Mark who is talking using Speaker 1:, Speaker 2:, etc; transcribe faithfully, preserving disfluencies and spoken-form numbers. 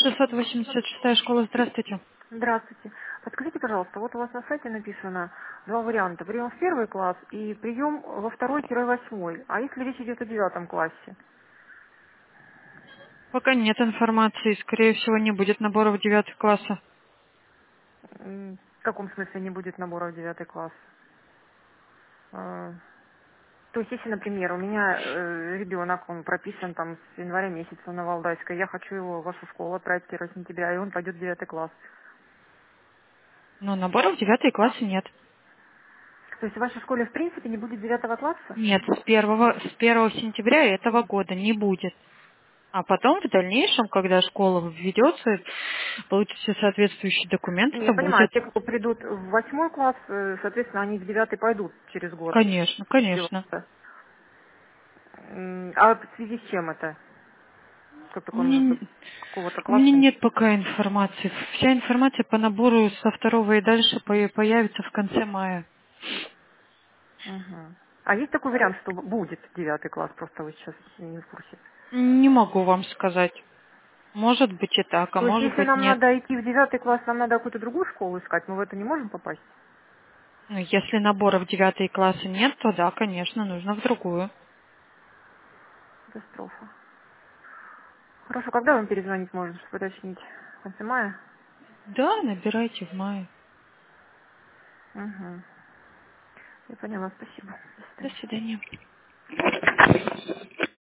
Speaker 1: шестьсот восемьдесят шестая школа, здравствуйте.
Speaker 2: Здравствуйте. Подскажите, пожалуйста, вот у вас на сайте написано два варианта. Прием в первый класс и прием во второй-восьмой. А если речь идет о девятом классе?
Speaker 1: Пока нет информации, скорее всего, не будет набора в девятый класса.
Speaker 2: М, В каком смысле не будет набора в девятый класс? А, То есть, если, например, у меня э, ребенок, он прописан там с января месяца на Валдайской, я хочу его в вашу школу отправить первого сентября, и он пойдет в девятый класс.
Speaker 1: Но набора в девятый классы нет.
Speaker 2: То есть в вашей школе в принципе не будет девятого класса?
Speaker 1: Нет, с первого, с первого сентября этого года не будет. А потом, в дальнейшем, когда школа введется, получит все соответствующие документы,
Speaker 2: Не,
Speaker 1: то
Speaker 2: я понимаю,
Speaker 1: будет.
Speaker 2: те, кто придут в восьмой класс, э, соответственно, они в девятый пойдут через год.
Speaker 1: Конечно, конечно.
Speaker 2: Деваться. М, А в связи с чем это? Как
Speaker 1: У
Speaker 2: такое может
Speaker 1: меня,
Speaker 2: быть какого-то
Speaker 1: у меня
Speaker 2: класса?
Speaker 1: нет пока информации. Вся информация по набору со второго и дальше по- появится в конце мая.
Speaker 2: Мгм. А есть такой вариант, что будет девятый класс, просто вы сейчас не в курсе?
Speaker 1: Не могу вам сказать. Может быть и так, а
Speaker 2: То есть
Speaker 1: может
Speaker 2: если
Speaker 1: быть
Speaker 2: нам
Speaker 1: нет.
Speaker 2: надо идти в девятый класс, нам надо какую-то другую школу искать, мы в это не можем попасть?
Speaker 1: Ну, если набора в девятые классы нет, то да, конечно, нужно в другую.
Speaker 2: Катастрофа. Хорошо, когда вам перезвонить можно, чтобы уточнить? В конце мая?
Speaker 1: Да, набирайте в мае.
Speaker 2: Угу. Я поняла, спасибо. До
Speaker 1: До
Speaker 2: свидания.
Speaker 1: свидания.